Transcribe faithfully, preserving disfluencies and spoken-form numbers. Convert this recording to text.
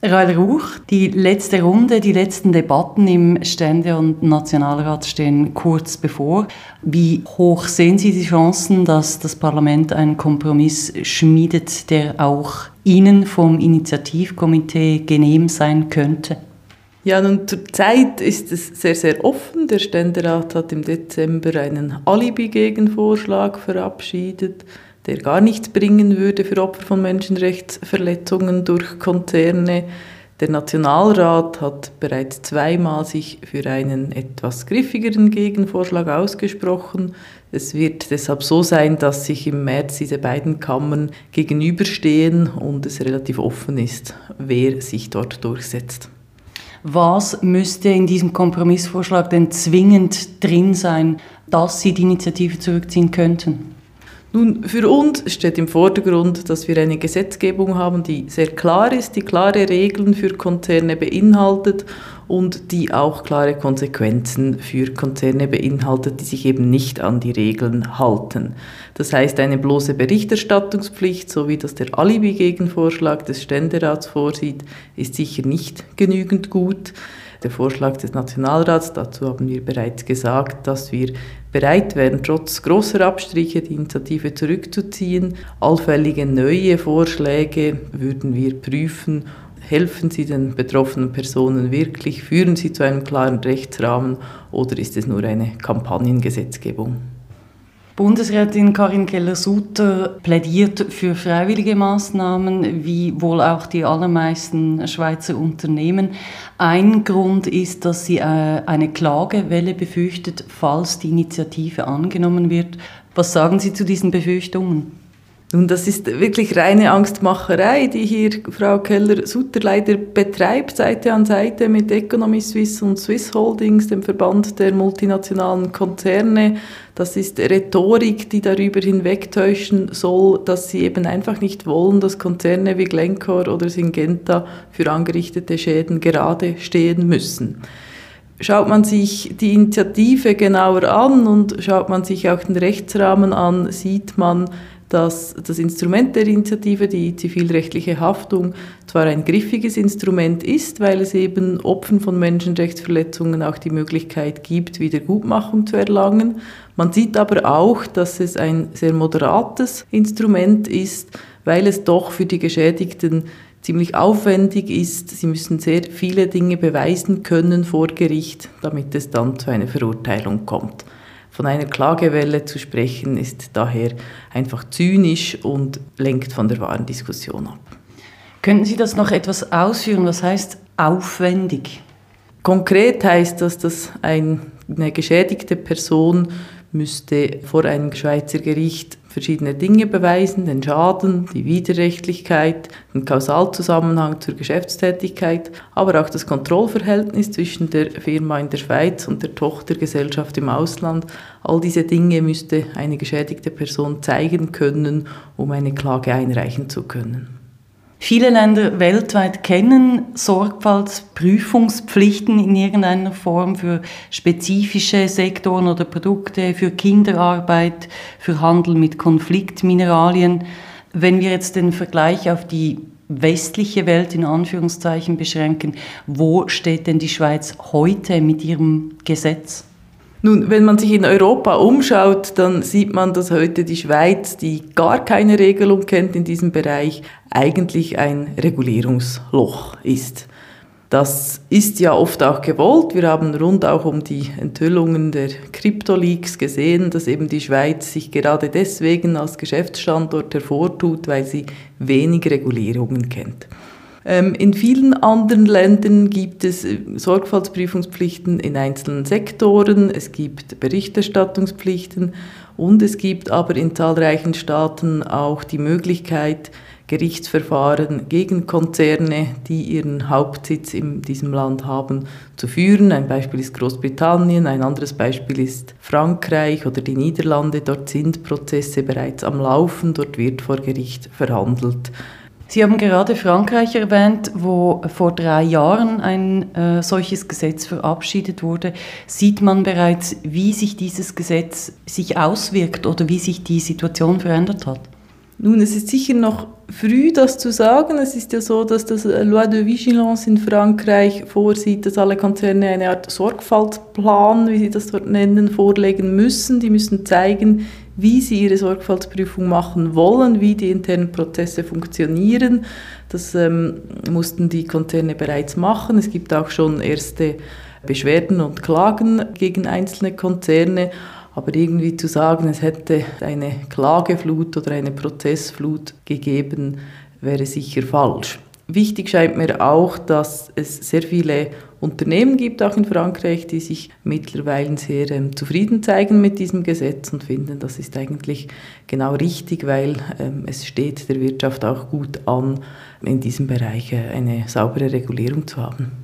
Rael Ruch, die letzte Runde, die letzten Debatten im Stände- und Nationalrat stehen kurz bevor. Wie hoch sehen Sie die Chancen, dass das Parlament einen Kompromiss schmiedet, der auch Ihnen vom Initiativkomitee genehm sein könnte? Ja, nun zurzeit ist es sehr, sehr offen. Der Ständerat hat im Dezember einen Alibi-Gegenvorschlag verabschiedet, der gar nichts bringen würde für Opfer von Menschenrechtsverletzungen durch Konzerne. Der Nationalrat hat bereits zweimal sich für einen etwas griffigeren Gegenvorschlag ausgesprochen. Es wird deshalb so sein, dass sich im März diese beiden Kammern gegenüberstehen und es relativ offen ist, wer sich dort durchsetzt. Was müsste in diesem Kompromissvorschlag denn zwingend drin sein, dass Sie die Initiative zurückziehen könnten? Nun, für uns steht im Vordergrund, dass wir eine Gesetzgebung haben, die sehr klar ist, die klare Regeln für Konzerne beinhaltet und die auch klare Konsequenzen für Konzerne beinhaltet, die sich eben nicht an die Regeln halten. Das heißt, eine bloße Berichterstattungspflicht, so wie das der Alibi-Gegenvorschlag des Ständerats vorsieht, ist sicher nicht genügend gut. Der Vorschlag des Nationalrats, dazu haben wir bereits gesagt, dass wir bereit wären, trotz großer Abstriche die Initiative zurückzuziehen. Allfällige neue Vorschläge würden wir prüfen. Helfen sie den betroffenen Personen wirklich? Führen sie zu einem klaren Rechtsrahmen oder ist es nur eine Kampagnengesetzgebung? Bundesrätin Karin Keller-Sutter plädiert für freiwillige Maßnahmen, wie wohl auch die allermeisten Schweizer Unternehmen. Ein Grund ist, dass sie eine Klagewelle befürchtet, falls die Initiative angenommen wird. Was sagen Sie zu diesen Befürchtungen? Nun, das ist wirklich reine Angstmacherei, die hier Frau Keller-Sutter leider betreibt, Seite an Seite mit Economy Suisse und Swiss Holdings, dem Verband der multinationalen Konzerne. Das ist Rhetorik, die darüber hinwegtäuschen soll, dass sie eben einfach nicht wollen, dass Konzerne wie Glencore oder Syngenta für angerichtete Schäden gerade stehen müssen. Schaut man sich die Initiative genauer an und schaut man sich auch den Rechtsrahmen an, sieht man, dass das Instrument der Initiative, die zivilrechtliche Haftung, zwar ein griffiges Instrument ist, weil es eben Opfern von Menschenrechtsverletzungen auch die Möglichkeit gibt, Wiedergutmachung zu erlangen. Man sieht aber auch, dass es ein sehr moderates Instrument ist, weil es doch für die Geschädigten ziemlich aufwendig ist. Sie müssen sehr viele Dinge beweisen können vor Gericht, damit es dann zu einer Verurteilung kommt. Von einer Klagewelle zu sprechen, ist daher einfach zynisch und lenkt von der wahren Diskussion ab. Könnten Sie das noch etwas ausführen? Was heißt aufwendig? Konkret heißt das, dass eine geschädigte Person müsste vor einem Schweizer Gericht verschiedene Dinge beweisen, den Schaden, die Widerrechtlichkeit, den Kausalzusammenhang zur Geschäftstätigkeit, aber auch das Kontrollverhältnis zwischen der Firma in der Schweiz und der Tochtergesellschaft im Ausland. All diese Dinge müsste eine geschädigte Person zeigen können, um eine Klage einreichen zu können. Viele Länder weltweit kennen Sorgfaltsprüfungspflichten in irgendeiner Form für spezifische Sektoren oder Produkte, für Kinderarbeit, für Handel mit Konfliktmineralien. Wenn wir jetzt den Vergleich auf die westliche Welt in Anführungszeichen beschränken, wo steht denn die Schweiz heute mit ihrem Gesetz? Nun, wenn man sich in Europa umschaut, dann sieht man, dass heute die Schweiz, die gar keine Regelung kennt in diesem Bereich, eigentlich ein Regulierungsloch ist. Das ist ja oft auch gewollt. Wir haben rund auch um die Enthüllungen der Krypto-Leaks gesehen, dass eben die Schweiz sich gerade deswegen als Geschäftsstandort hervortut, weil sie wenig Regulierungen kennt. In vielen anderen Ländern gibt es Sorgfaltsprüfungspflichten in einzelnen Sektoren, es gibt Berichterstattungspflichten und es gibt aber in zahlreichen Staaten auch die Möglichkeit, Gerichtsverfahren gegen Konzerne, die ihren Hauptsitz in diesem Land haben, zu führen. Ein Beispiel ist Großbritannien, ein anderes Beispiel ist Frankreich oder die Niederlande. Dort sind Prozesse bereits am Laufen, dort wird vor Gericht verhandelt. Sie haben gerade Frankreich erwähnt, wo vor drei Jahren ein äh, solches Gesetz verabschiedet wurde. Sieht man bereits, wie sich dieses Gesetz sich auswirkt oder wie sich die Situation verändert hat? Nun, es ist sicher noch früh, das zu sagen. Es ist ja so, dass das Loi de Vigilance in Frankreich vorsieht, dass alle Konzerne eine Art Sorgfaltsplan, wie sie das dort nennen, vorlegen müssen. Die müssen zeigen, wie sie ihre Sorgfaltsprüfung machen wollen, wie die internen Prozesse funktionieren. Das ähm, mussten die Konzerne bereits machen. Es gibt auch schon erste Beschwerden und Klagen gegen einzelne Konzerne. Aber irgendwie zu sagen, es hätte eine Klageflut oder eine Prozessflut gegeben, wäre sicher falsch. Wichtig scheint mir auch, dass es sehr viele Unternehmen gibt, auch in Frankreich, die sich mittlerweile sehr ähm, zufrieden zeigen mit diesem Gesetz und finden, das ist eigentlich genau richtig, weil ähm, es steht der Wirtschaft auch gut an, in diesem Bereich äh, eine saubere Regulierung zu haben.